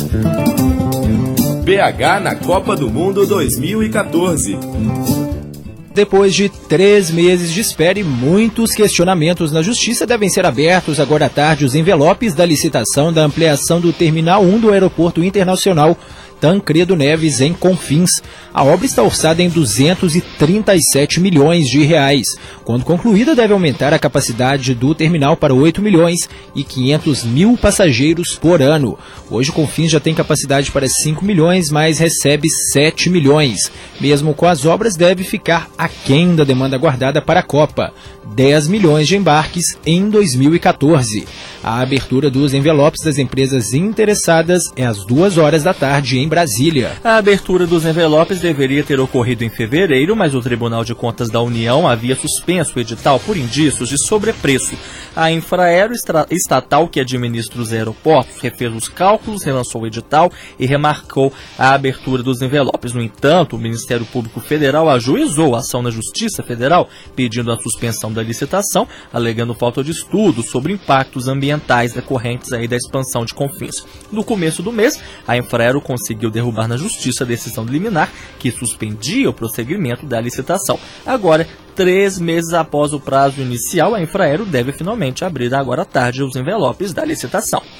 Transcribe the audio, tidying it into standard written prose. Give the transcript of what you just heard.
BH na Copa do Mundo 2014. Depois de 3 meses de espera e muitos questionamentos na Justiça, devem ser abertos agora à tarde os envelopes da licitação da ampliação do Terminal 1 do Aeroporto Internacional Tancredo Neves, em Confins. A obra está orçada em 237 milhões de reais. Quando concluída, deve aumentar a capacidade do terminal para 8 milhões e 500 mil passageiros por ano. Hoje, Confins já tem capacidade para 5 milhões, mas recebe 7 milhões. Mesmo com as obras, deve ficar aquém da demanda guardada para a Copa. 10 milhões de embarques em 2014. A abertura dos envelopes das empresas interessadas é às 2h da tarde em Brasília. A abertura dos envelopes deveria ter ocorrido em fevereiro, mas o Tribunal de Contas da União havia suspenso o edital por indícios de sobrepreço. A Infraero, estatal que administra os aeroportos, refez os cálculos, relançou o edital e remarcou a abertura dos envelopes. No entanto, o Ministério Público Federal ajuizou a ação na Justiça Federal, pedindo a suspensão da licitação, alegando falta de estudo sobre impactos ambientais decorrentes da expansão de Confins. No começo do mês, a Infraero conseguiu derrubar na Justiça a decisão liminar que suspendia o prosseguimento da licitação. Agora, 3 meses após o prazo inicial, a Infraero deve finalmente abrir agora à tarde os envelopes da licitação.